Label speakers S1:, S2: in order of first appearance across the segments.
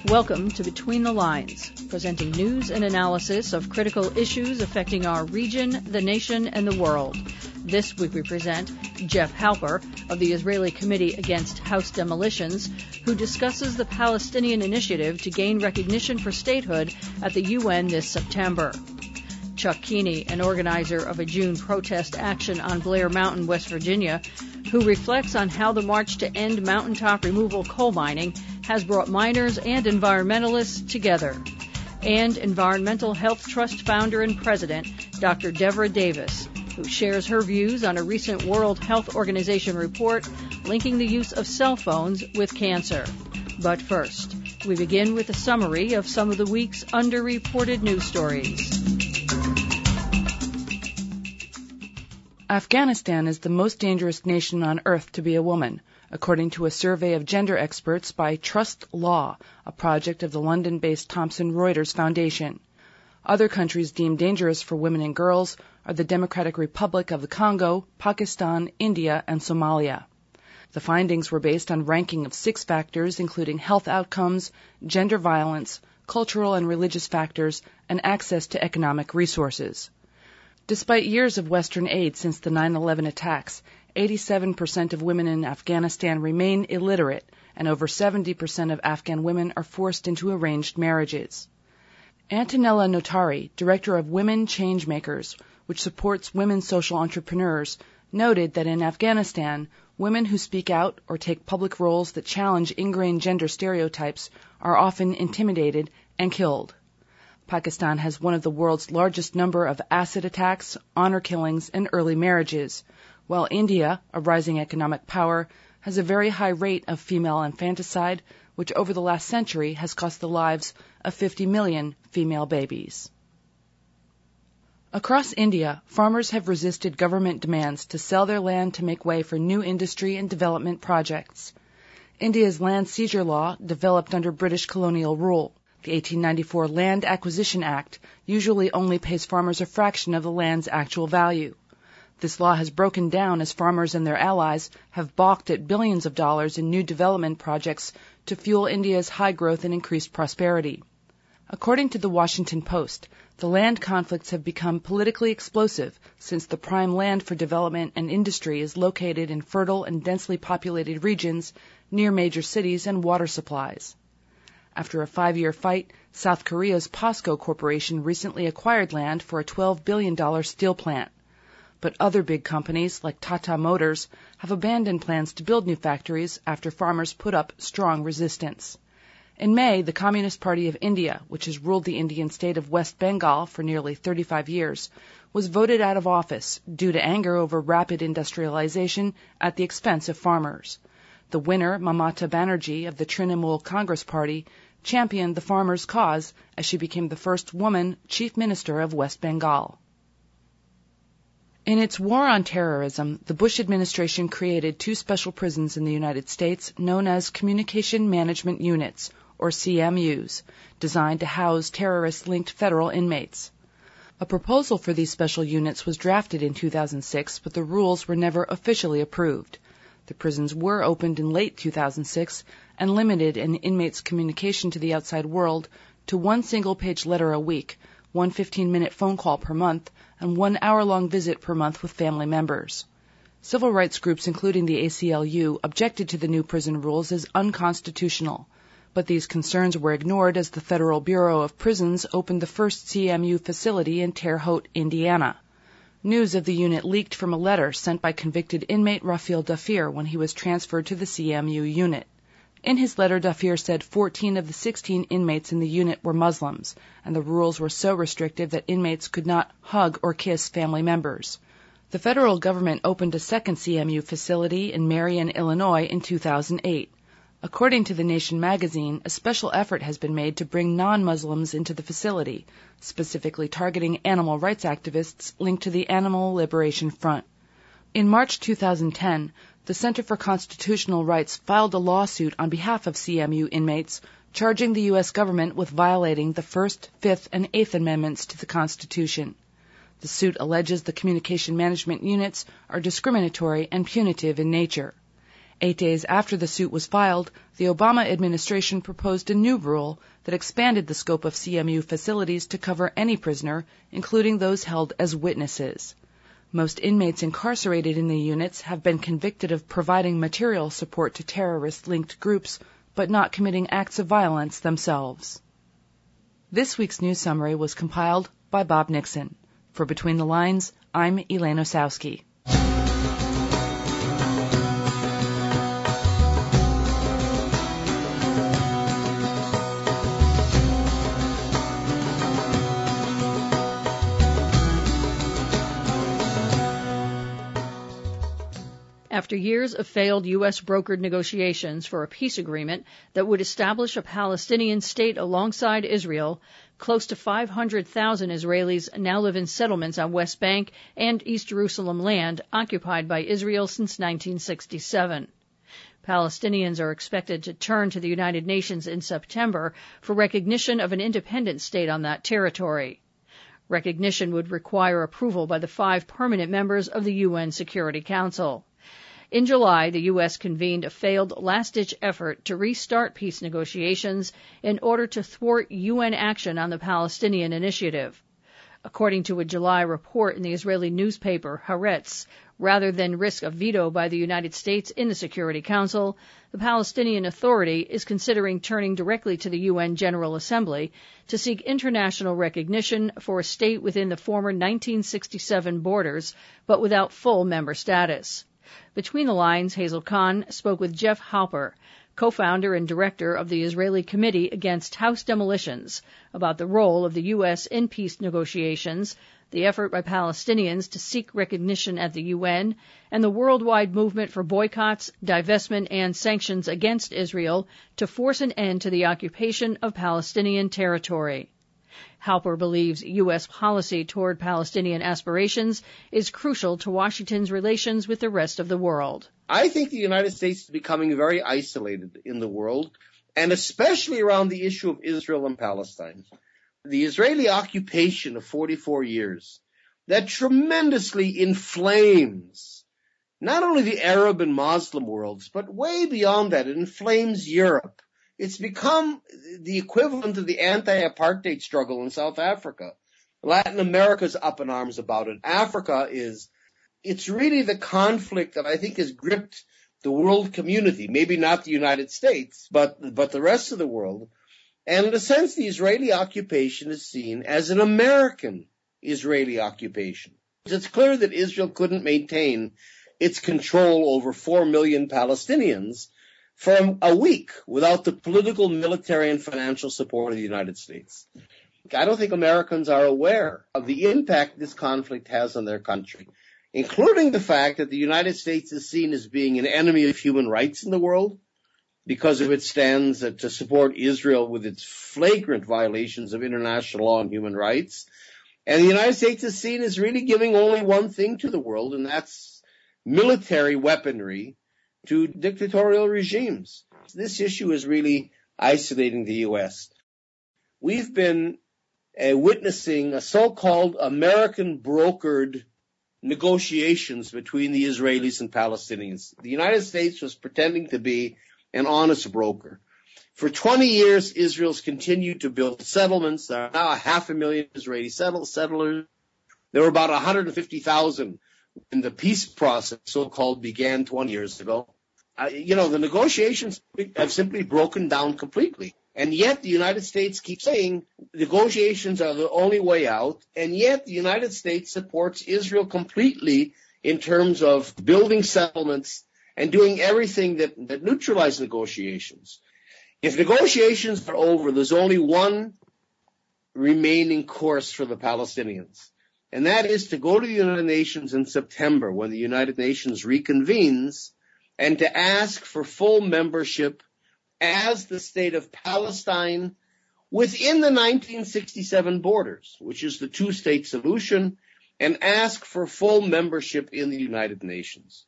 S1: Welcome to Between the Lines, presenting news and analysis of critical issues affecting our region, the nation, and the world. This week we present Jeff Halper of the Israeli Committee Against House Demolitions, who discusses the Palestinian initiative to gain recognition for statehood at the UN this September. Chuck Keeney, an organizer of a June protest action on Blair Mountain, West Virginia, who reflects on how the march to end mountaintop removal coal mining has brought miners and environmentalists together. And Environmental Health Trust founder and president, Dr. Deborah Davis, who shares her views on a recent World Health Organization report linking the use of cell phones with cancer. But first, we begin with a summary of some of the week's underreported news stories.
S2: Afghanistan is the most dangerous nation on earth to be a woman, according to a survey of gender experts by Trust Law, a project of the London-based Thomson Reuters Foundation. Other countries deemed dangerous for women and girls are the Democratic Republic of the Congo, Pakistan, India, and Somalia. The findings were based on ranking of 6 factors, including health outcomes, gender violence, cultural and religious factors, and access to economic resources. Despite years of Western aid since the 9/11 attacks, 87% of women in Afghanistan remain illiterate, and over 70% of Afghan women are forced into arranged marriages. Antonella Notari, director of Women Changemakers, which supports women social entrepreneurs, noted that in Afghanistan, women who speak out or take public roles that challenge ingrained gender stereotypes are often intimidated and killed. Pakistan has one of the world's largest number of acid attacks, honor killings, and early marriages, while India, a rising economic power, has a very high rate of female infanticide, which over the last century has cost the lives of 50 million female babies. Across India, farmers have resisted government demands to sell their land to make way for new industry and development projects. India's land seizure law developed under British colonial rule. The 1894 Land Acquisition Act usually only pays farmers a fraction of the land's actual value. This law has broken down as farmers and their allies have balked at billions of dollars in new development projects to fuel India's high growth and increased prosperity. According to the Washington Post, the land conflicts have become politically explosive since the prime land for development and industry is located in fertile and densely populated regions near major cities and water supplies. After a 5-year fight, South Korea's POSCO Corporation recently acquired land for a $12 billion steel plant. But other big companies, like Tata Motors, have abandoned plans to build new factories after farmers put up strong resistance. In May, the Communist Party of India, which has ruled the Indian state of West Bengal for nearly 35 years, was voted out of office due to anger over rapid industrialization at the expense of farmers. The winner, Mamata Banerjee of the Trinamool Congress Party, championed the farmers' cause as she became the first woman chief minister of West Bengal. In its war on terrorism, the Bush administration created 2 special prisons in the United States known as Communication Management Units, or CMUs, designed to house terrorist-linked federal inmates. A proposal for these special units was drafted in 2006, but the rules were never officially approved. The prisons were opened in late 2006 and limited an inmate's communication to the outside world to 1 single-page letter a week, 1 15-minute phone call per month, and 1 hour-long visit per month with family members. Civil rights groups, including the ACLU, objected to the new prison rules as unconstitutional, but these concerns were ignored as the Federal Bureau of Prisons opened the first CMU facility in Terre Haute, Indiana. News of the unit leaked from a letter sent by convicted inmate Rafiel Dafir when he was transferred to the CMU unit. In his letter, Dafir said 14 of the 16 inmates in the unit were Muslims, and the rules were so restrictive that inmates could not hug or kiss family members. The federal government opened a second CMU facility in Marion, Illinois in 2008. According to The Nation magazine, a special effort has been made to bring non-Muslims into the facility, specifically targeting animal rights activists linked to the Animal Liberation Front. In March 2010, the Center for Constitutional Rights filed a lawsuit on behalf of CMU inmates, charging the U.S. government with violating the First, Fifth, and Eighth Amendments to the Constitution. The suit alleges the communication management units are discriminatory and punitive in nature. 8 days after the suit was filed, the Obama administration proposed a new rule that expanded the scope of CMU facilities to cover any prisoner, including those held as witnesses. Most inmates incarcerated in the units have been convicted of providing material support to terrorist-linked groups, but not committing acts of violence themselves. This week's news summary was compiled by Bob Nixon. For Between the Lines, I'm Elaine Osowski.
S1: After years of failed U.S. brokered negotiations for a peace agreement that would establish a Palestinian state alongside Israel, close to 500,000 Israelis now live in settlements on West Bank and East Jerusalem land occupied by Israel since 1967. Palestinians are expected to turn to the United Nations in September for recognition of an independent state on that territory. Recognition would require approval by the 5 permanent members of the UN Security Council. In July, the U.S. convened a failed last-ditch effort to restart peace negotiations in order to thwart UN action on the Palestinian initiative. According to a July report in the Israeli newspaper Haaretz, rather than risk a veto by the United States in the Security Council, the Palestinian Authority is considering turning directly to the UN General Assembly to seek international recognition for a state within the former 1967 borders, but without full member status. Between the Lines, Hazel Khan spoke with Jeff Halper, co-founder and director of the Israeli Committee Against House Demolitions, about the role of the U.S. in peace negotiations, the effort by Palestinians to seek recognition at the UN, and the worldwide movement for boycotts, divestment, and sanctions against Israel to force an end to the occupation of Palestinian territory. Halper believes U.S. policy toward Palestinian aspirations is crucial to Washington's relations with the rest of the world.
S3: I think the United States is becoming very isolated in the world, and especially around the issue of Israel and Palestine. The Israeli occupation of 44 years, that tremendously inflames not only the Arab and Muslim worlds, but way beyond that, it inflames Europe. It's become the equivalent of the anti-apartheid struggle in South Africa. Latin America's up in arms about it. Africa it's really the conflict that I think has gripped the world community, maybe not the United States, but the rest of the world. And in a sense, the Israeli occupation is seen as an American Israeli occupation. It's clear that Israel couldn't maintain its control over 4 million Palestinians for a week without the political, military, and financial support of the United States. I don't think Americans are aware of the impact this conflict has on their country, including the fact that the United States is seen as being an enemy of human rights in the world because of its stands to support Israel with its flagrant violations of international law and human rights. And the United States is seen as really giving only one thing to the world, and that's military weaponry to dictatorial regimes. This issue is really isolating the U.S. We've been witnessing a so-called American-brokered negotiations between the Israelis and Palestinians. The United States was pretending to be an honest broker. For 20 years, Israel's continued to build settlements. There are now 500,000 Israeli settlers. There were about 150,000 when the peace process, so-called, began 20 years ago. The negotiations have simply broken down completely. And yet the United States keeps saying negotiations are the only way out. And yet the United States supports Israel completely in terms of building settlements and doing everything that neutralizes negotiations. If negotiations are over, there's only one remaining course for the Palestinians. And that is to go to the United Nations in September when the United Nations reconvenes and to ask for full membership as the state of Palestine within the 1967 borders, which is the two-state solution, and ask for full membership in the United Nations.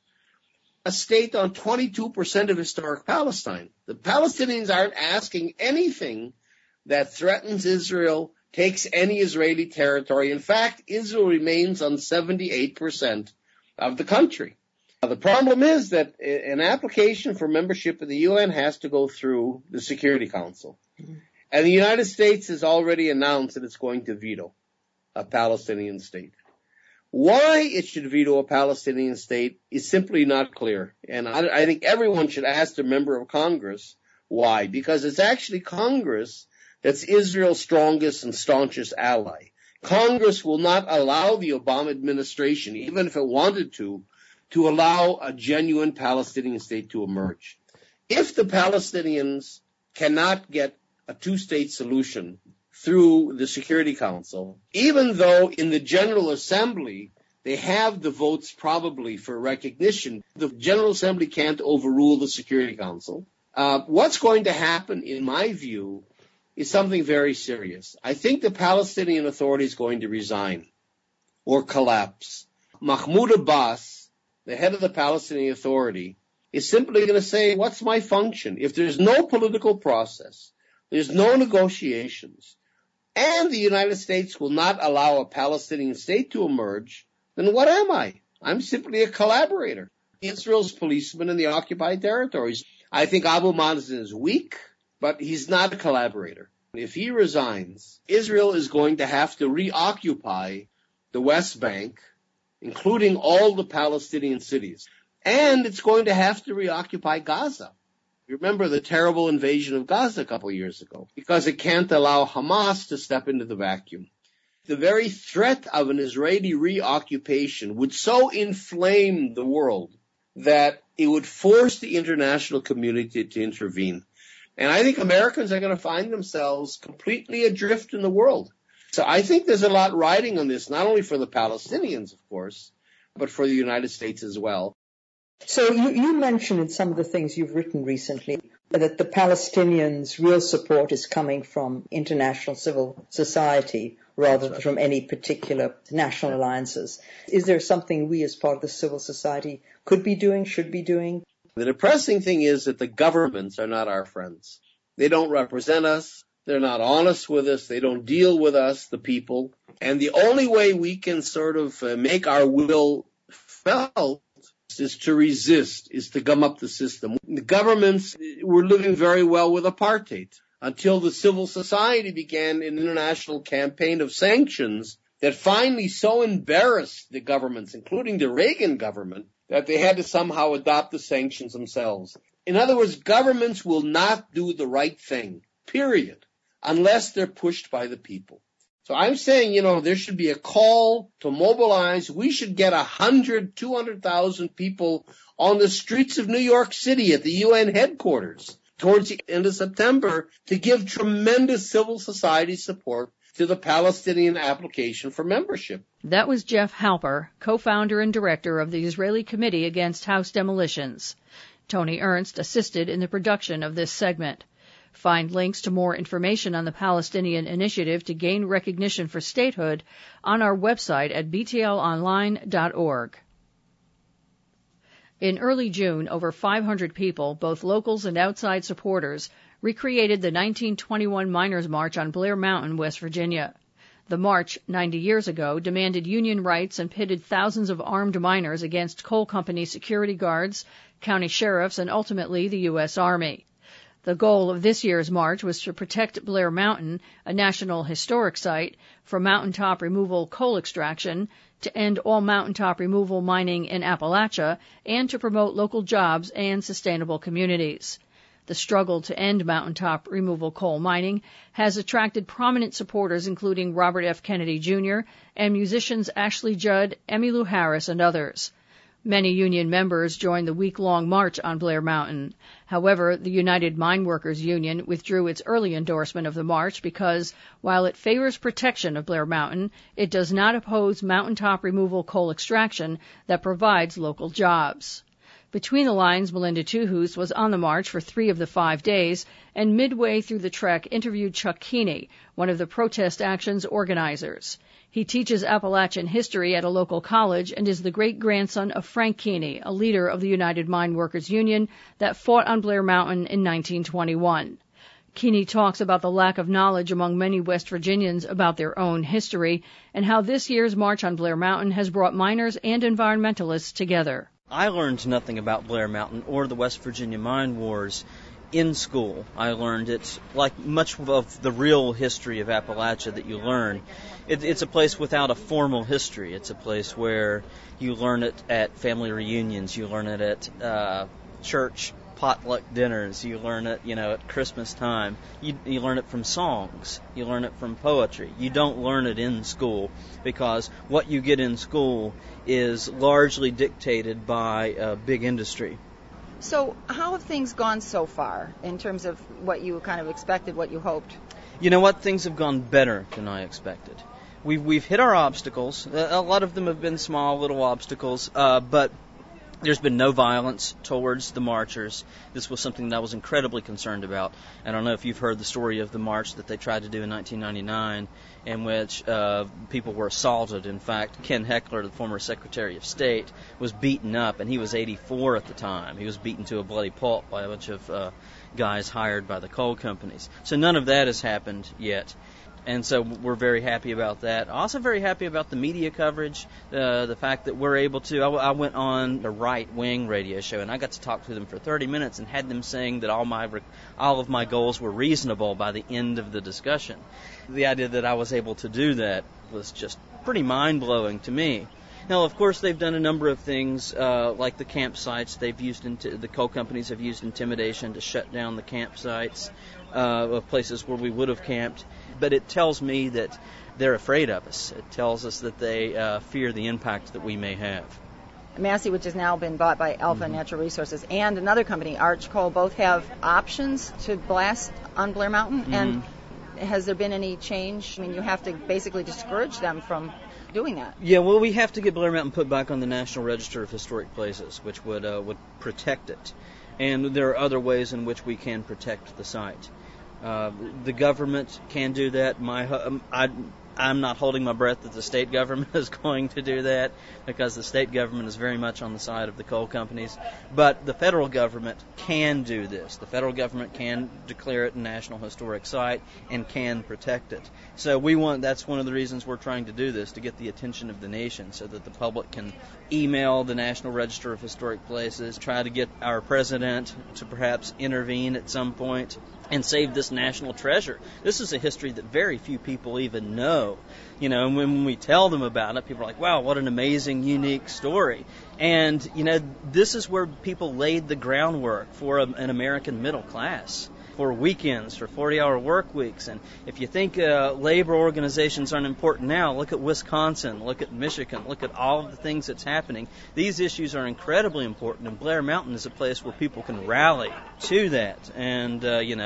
S3: A state on 22% of historic Palestine. The Palestinians aren't asking anything that threatens Israel, takes any Israeli territory. In fact, Israel remains on 78% of the country. The problem is that an application for membership of the UN has to go through the Security Council. Mm-hmm. And the United States has already announced that it's going to veto a Palestinian state. Why it should veto a Palestinian state is simply not clear. And I think everyone should ask the member of Congress why. Because it's actually Congress that's Israel's strongest and staunchest ally. Congress will not allow the Obama administration, even if it wanted to allow a genuine Palestinian state to emerge. If the Palestinians cannot get a two-state solution through the Security Council, even though in the General Assembly they have the votes probably for recognition, the General Assembly can't overrule the Security Council. What's going to happen, in my view, is something very serious. I think the Palestinian Authority is going to resign or collapse. Mahmoud Abbas, the head of the Palestinian Authority, is simply going to say, what's my function? If there's no political process, there's no negotiations, and the United States will not allow a Palestinian state to emerge, then what am I? I'm simply a collaborator. Israel's policeman in the occupied territories. I think Abu Mazen is weak, but he's not a collaborator. If he resigns, Israel is going to have to reoccupy the West Bank, including all the Palestinian cities. And it's going to have to reoccupy Gaza. You remember the terrible invasion of Gaza a couple of years ago, because it can't allow Hamas to step into the vacuum. The very threat of an Israeli reoccupation would so inflame the world that it would force the international community to intervene. And I think Americans are going to find themselves completely adrift in the world. So I think there's a lot riding on this, not only for the Palestinians, of course, but for the United States as well.
S4: So you mentioned in some of the things you've written recently that the Palestinians' real support is coming from international civil society rather than from any particular national alliances. Is there something we as part of the civil society could be doing, should be doing?
S3: The depressing thing is that the governments are not our friends. They don't represent us. They're not honest with us. They don't deal with us, the people. And the only way we can sort of make our will felt is to resist, is to gum up the system. The governments were living very well with apartheid until the civil society began an international campaign of sanctions that finally so embarrassed the governments, including the Reagan government, that they had to somehow adopt the sanctions themselves. In other words, governments will not do the right thing, period, unless they're pushed by the people. So I'm saying, there should be a call to mobilize. We should get 100, 200,000 people on the streets of New York City at the UN headquarters towards the end of September to give tremendous civil society support to the Palestinian application for membership.
S1: That was Jeff Halper, co-founder and director of the Israeli Committee Against House Demolitions. Tony Ernst assisted in the production of this segment. Find links to more information on the Palestinian Initiative to gain recognition for statehood on our website at btlonline.org. In early June, over 500 people, both locals and outside supporters, recreated the 1921 Miners' March on Blair Mountain, West Virginia. The march, 90 years ago, demanded union rights and pitted thousands of armed miners against coal company security guards, county sheriffs, and ultimately the U.S. Army. The goal of this year's march was to protect Blair Mountain, a National Historic Site, from mountaintop removal coal extraction, to end all mountaintop removal mining in Appalachia, and to promote local jobs and sustainable communities. The struggle to end mountaintop removal coal mining has attracted prominent supporters including Robert F. Kennedy, Jr., and musicians Ashley Judd, Emmylou Harris, and others. Many union members joined the week-long march on Blair Mountain. However, the United Mine Workers Union withdrew its early endorsement of the march because, while it favors protection of Blair Mountain, it does not oppose mountaintop removal coal extraction that provides local jobs. Between the lines, Melinda Tuhus was on the march for 3 of the 5 days, and midway through the trek interviewed Chuck Keeney, one of the protest action's organizers. He teaches Appalachian history at a local college and is the great-grandson of Frank Keeney, a leader of the United Mine Workers Union that fought on Blair Mountain in 1921. Keeney talks about the lack of knowledge among many West Virginians about their own history and how this year's March on Blair Mountain has brought miners and environmentalists together.
S5: I learned nothing about Blair Mountain or the West Virginia Mine Wars in school. I learned it, like much of the real history of Appalachia that you learn. It's a place without a formal history. It's a place where you learn it at family reunions. You learn it at church potluck dinners. You learn it, at Christmas time. You learn it from songs. You learn it from poetry. You don't learn it in school because what you get in school is largely dictated by big industry.
S6: So how have things gone so far in terms of what you kind of expected, what you hoped?
S5: You know what? Things have gone better than I expected. We've hit our obstacles. A lot of them have been small little obstacles, but there's been no violence towards the marchers. This was something that I was incredibly concerned about. I don't know if you've heard the story of the march that they tried to do in 1999 in which people were assaulted. In fact, Ken Heckler, the former Secretary of State, was beaten up, and he was 84 at the time. He was beaten to a bloody pulp by a bunch of guys hired by the coal companies. So none of that has happened yet. And so we're very happy about that. Also very happy about the media coverage, the fact that we're able to. I went on the right-wing radio show, and I got to talk to them for 30 minutes and had them saying that all of my goals were reasonable by the end of the discussion. The idea that I was able to do that was just pretty mind-blowing to me. Now, of course, they've done a number of things, like the campsites. The coal companies have used intimidation to shut down the campsites of places where we would have camped. But it tells me that they're afraid of us. It tells us that they fear the impact that we may have.
S6: Massey, which has now been bought by Alpha Natural Resources, and another company, Arch Coal, both have options to blast on Blair Mountain. And has there been any change? I mean, you have to basically discourage them from doing that.
S5: Yeah, well, we have to get Blair Mountain put back on the National Register of Historic Places, which would protect it. And there are other ways in which we can protect the site. The government can do that. I'm not holding my breath that the state government is going to do that because the state government is very much on the side of the coal companies. But the federal government can do this. The federal government can declare it a National Historic Site and can protect it. So that's one of the reasons we're trying to do this, to get the attention of the nation so that the public can email the National Register of Historic Places, try to get our president to perhaps intervene at some point and save this national treasure. This is a history that very few people even know. And when we tell them about it, people are like, wow, what an amazing, unique story. And, this is where people laid the groundwork for an American middle class, for weekends, for 40-hour work weeks. And if you think labor organizations aren't important now, look at Wisconsin, look at Michigan, look at all of the things that's happening. These issues are incredibly important, and Blair Mountain is a place where people can rally to that and,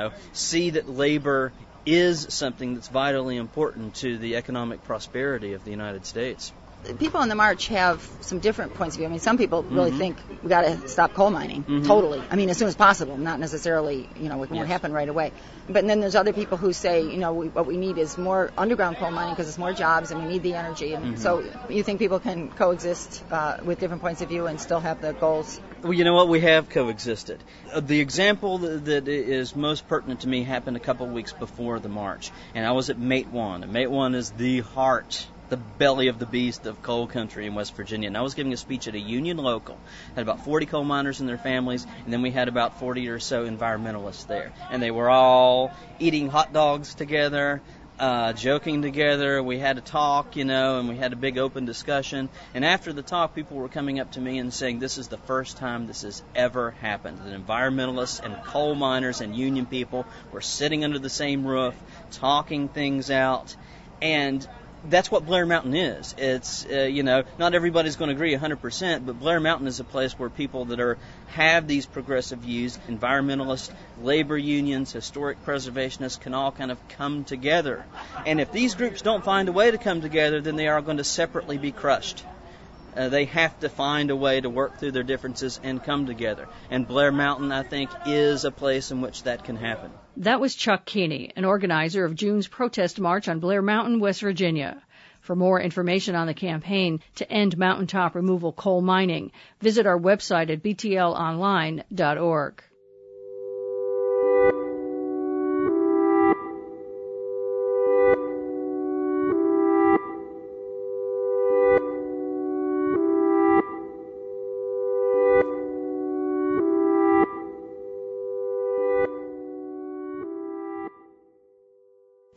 S5: see that labor is something that's vitally important to the economic prosperity of the United States.
S6: People on the march have some different points of view. I mean, some people really think we got to stop coal mining totally. I mean, as soon as possible, not necessarily, it won't happen right away. But then there's other people who say, what we need is more underground coal mining because it's more jobs and we need the energy. And so you think people can coexist with different points of view and still have the goals?
S5: Well, you know what? We have coexisted. The example that is most pertinent to me happened a couple of weeks before the march, and I was at Matewan. And Matewan is the heart, the belly of the beast of coal country in West Virginia. And I was giving a speech at a union local. Had about 40 coal miners and their families, and then we had about 40 or so environmentalists there. And they were all eating hot dogs together, joking together. We had a talk, and we had a big open discussion. And after the talk, people were coming up to me and saying, this is the first time this has ever happened. That environmentalists and coal miners and union people were sitting under the same roof, talking things out. And that's what Blair Mountain is. It's, not everybody's going to agree 100%, but Blair Mountain is a place where people that have these progressive views, environmentalists, labor unions, historic preservationists, can all kind of come together. And if these groups don't find a way to come together, then they are going to separately be crushed. They have to find a way to work through their differences and come together. And Blair Mountain, I think, is a place in which that can happen.
S1: That was Chuck Keeney, an organizer of June's protest march on Blair Mountain, West Virginia. For more information on the campaign to end mountaintop removal coal mining, visit our website at btlonline.org.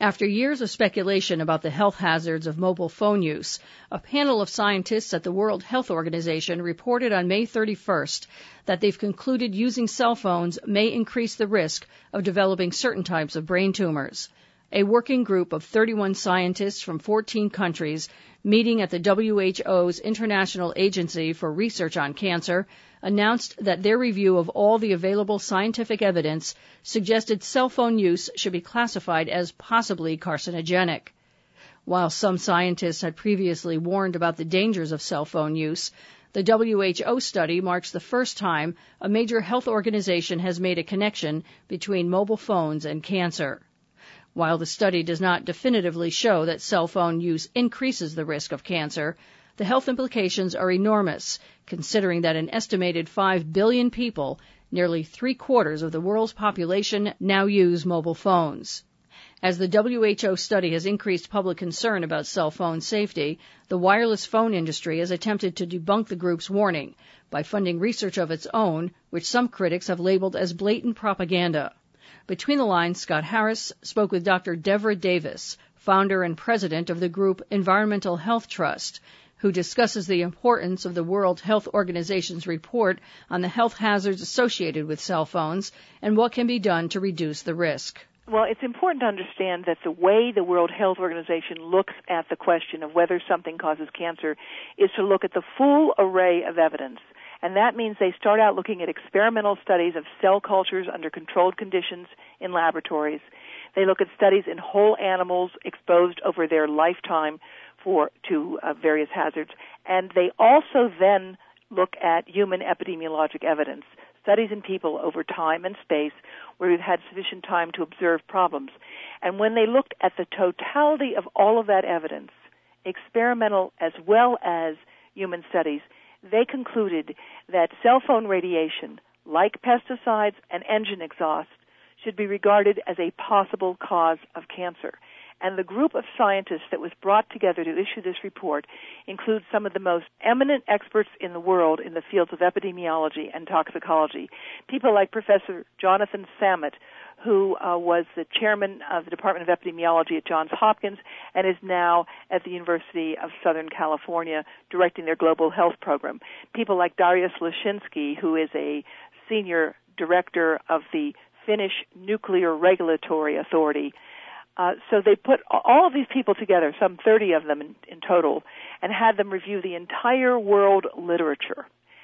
S1: After years of speculation about the health hazards of mobile phone use, a panel of scientists at the World Health Organization reported on May 31st that they've concluded using cell phones may increase the risk of developing certain types of brain tumors. A working group of 31 scientists from 14 countries meeting at the WHO's International Agency for Research on Cancer announced that their review of all the available scientific evidence suggested cell phone use should be classified as possibly carcinogenic. While some scientists had previously warned about the dangers of cell phone use, the WHO study marks the first time a major health organization has made a connection between mobile phones and cancer. While the study does not definitively show that cell phone use increases the risk of cancer, the health implications are enormous, considering that an estimated 5 billion people, nearly 3/4 of the world's population, now use mobile phones. As the WHO study has increased public concern about cell phone safety, the wireless phone industry has attempted to debunk the group's warning by funding research of its own, which some critics have labeled as blatant propaganda. Between the Lines, Scott Harris spoke with Dr. Devra Davis, founder and president of the group Environmental Health Trust, who discusses the importance of the World Health Organization's report on the health hazards associated with cell phones and what can be done to reduce the risk.
S7: Well, it's important to understand that the way the World Health Organization looks at the question of whether something causes cancer is to look at the full array of evidence. And that means they start out looking at experimental studies of cell cultures under controlled conditions in laboratories. They look at studies in whole animals exposed over their lifetime to various hazards. And they also then look at human epidemiologic evidence, studies in people over time and space where we've had sufficient time to observe problems. And when they looked at the totality of all of that evidence, experimental as well as human studies, they concluded that cell phone radiation, like pesticides and engine exhaust, should be regarded as a possible cause of cancer. And the group of scientists that was brought together to issue this report includes some of the most eminent experts in the world in the fields of epidemiology and toxicology. People like Professor Jonathan Samet, who was the chairman of the Department of Epidemiology at Johns Hopkins and is now at the University of Southern California directing their global health program. People like Darius Lashinsky, who is a senior director of the Finnish Nuclear Regulatory Authority. So they put all of these people together, some 30 of them in total, and had them review the entire world literature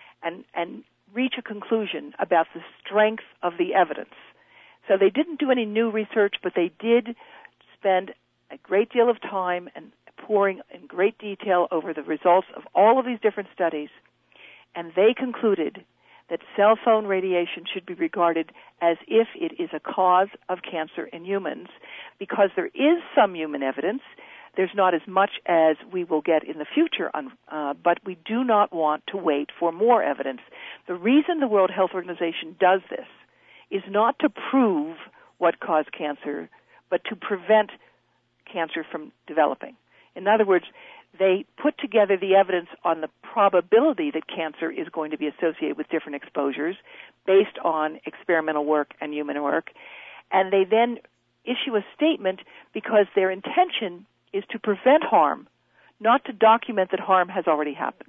S7: and reach a conclusion about the strength of the evidence. So they didn't do any new research, but they did spend a great deal of time and poring in great detail over the results of all of these different studies, and they concluded that cell phone radiation should be regarded as if it is a cause of cancer in humans, because there is some human evidence. There's not as much as we will get in the future, but we do not want to wait for more evidence. The reason the World Health Organization does this is not to prove what caused cancer, but to prevent cancer from developing. In other words, they put together the evidence on the probability that cancer is going to be associated with different exposures based on experimental work and human work, and they then issue a statement because their intention is to prevent harm, not to document that harm has already happened.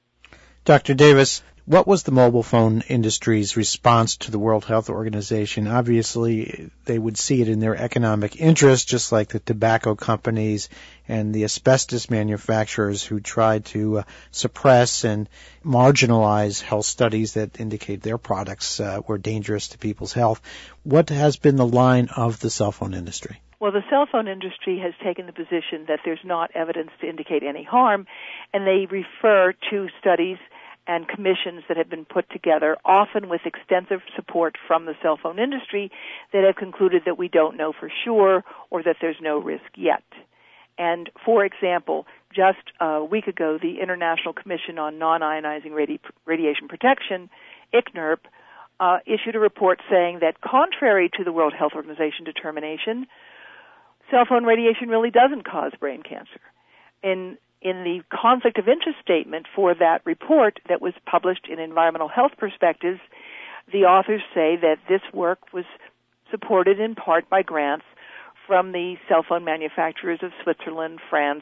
S8: Dr. Davis, what was the mobile phone industry's response to the World Health Organization? Obviously, they would see it in their economic interest, just like the tobacco companies and the asbestos manufacturers who tried to suppress and marginalize health studies that indicate their products were dangerous to people's health. What has been the line of the cell phone industry?
S7: Well, the cell phone industry has taken the position that there's not evidence to indicate any harm, and they refer to studies and commissions that have been put together, often with extensive support from the cell phone industry, that have concluded that we don't know for sure or that there's no risk yet. And, for example, just a week ago, the International Commission on Non-Ionizing Radiation Protection, ICNIRP, issued a report saying that contrary to the World Health Organization determination, cell phone radiation really doesn't cause brain cancer. In the conflict of interest statement for that report that was published in Environmental Health Perspectives, the authors say that this work was supported in part by grants from the cell phone manufacturers of Switzerland, France,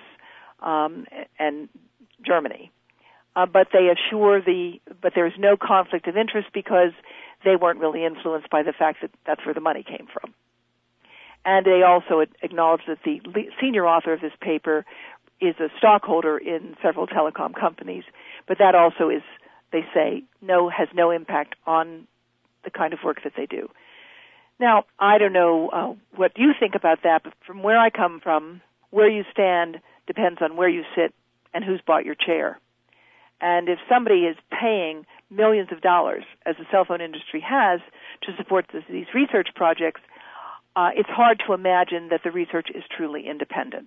S7: and Germany. But they assure but there's no conflict of interest because they weren't really influenced by the fact that that's where the money came from. And they also acknowledge that the senior author of this paper is a stockholder in several telecom companies, but that also is, they say, has no impact on the kind of work that they do. Now, I don't know what you think about that, but from where I come from, where you stand depends on where you sit and who's bought your chair. And if somebody is paying millions of dollars, as the cell phone industry has, to support these research projects, it's hard to imagine that the research is truly independent.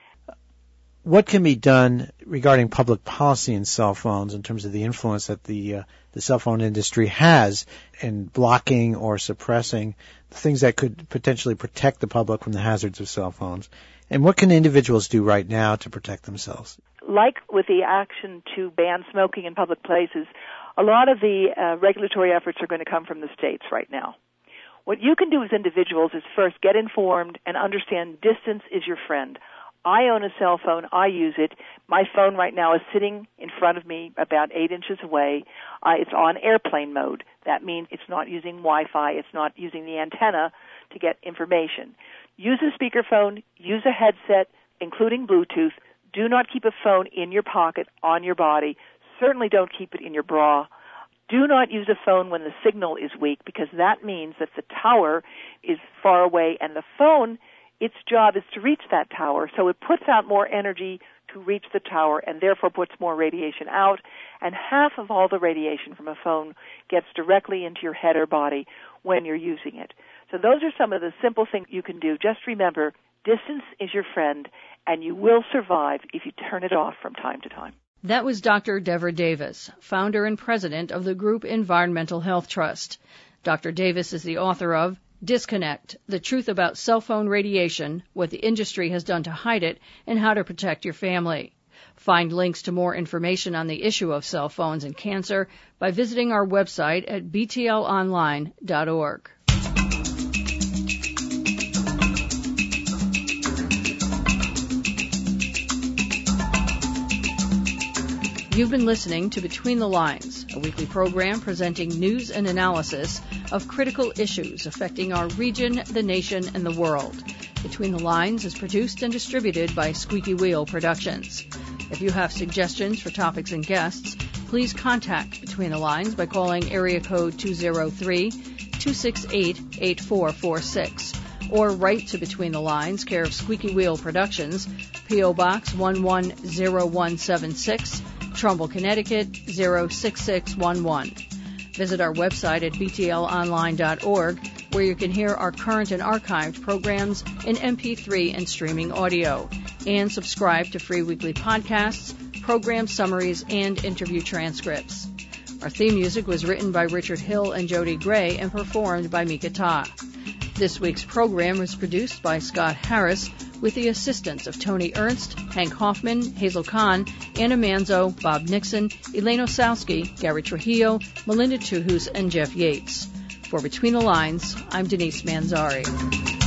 S8: What can be done regarding public policy in cell phones in terms of the influence that the cell phone industry has in blocking or suppressing things that could potentially protect the public from the hazards of cell phones? And what can individuals do right now to protect themselves?
S7: Like with the action to ban smoking in public places, a lot of the regulatory efforts are going to come from the states right now. What you can do as individuals is first get informed and understand distance is your friend. I own a cell phone. I use it. My phone right now is sitting in front of me about 8 inches away. It's on airplane mode. That means it's not using Wi-Fi. It's not using the antenna to get information. Use a speakerphone. Use a headset, including Bluetooth. Do not keep a phone in your pocket, on your body. Certainly don't keep it in your bra. Do not use a phone when the signal is weak, because that means that the tower is far away and the phone, its job is to reach that tower, so it puts out more energy to reach the tower and therefore puts more radiation out, and half of all the radiation from a phone gets directly into your head or body when you're using it. So those are some of the simple things you can do. Just remember, distance is your friend, and you will survive if you turn it off from time to time.
S1: That was Dr. Devra Davis, founder and president of the Group Environmental Health Trust. Dr. Davis is the author of Disconnect, The Truth About Cell Phone Radiation, What the Industry Has Done to Hide It, and How to Protect Your Family. Find links to more information on the issue of cell phones and cancer by visiting our website at btlonline.org. You've been listening to Between the Lines, a weekly program presenting news and analysis of critical issues affecting our region, the nation, and the world. Between the Lines is produced and distributed by Squeaky Wheel Productions. If you have suggestions for topics and guests, please contact Between the Lines by calling area code 203-268-8446 or write to Between the Lines, care of Squeaky Wheel Productions, P.O. Box 110176, Trumbull, Connecticut 06611. Visit our website at btlonline.org, where you can hear our current and archived programs in MP3 and streaming audio, and subscribe to free weekly podcasts, program summaries, and interview transcripts. Our theme music was written by Richard Hill and Jody Gray and performed by Mika Ta. This week's program was produced by Scott Harris with the assistance of Tony Ernst, Hank Hoffman, Hazel Kahn, Anna Manzo, Bob Nixon, Elaine Osowski, Gary Trujillo, Melinda Tuhus, and Jeff Yates. For Between the Lines, I'm Denise Manzari.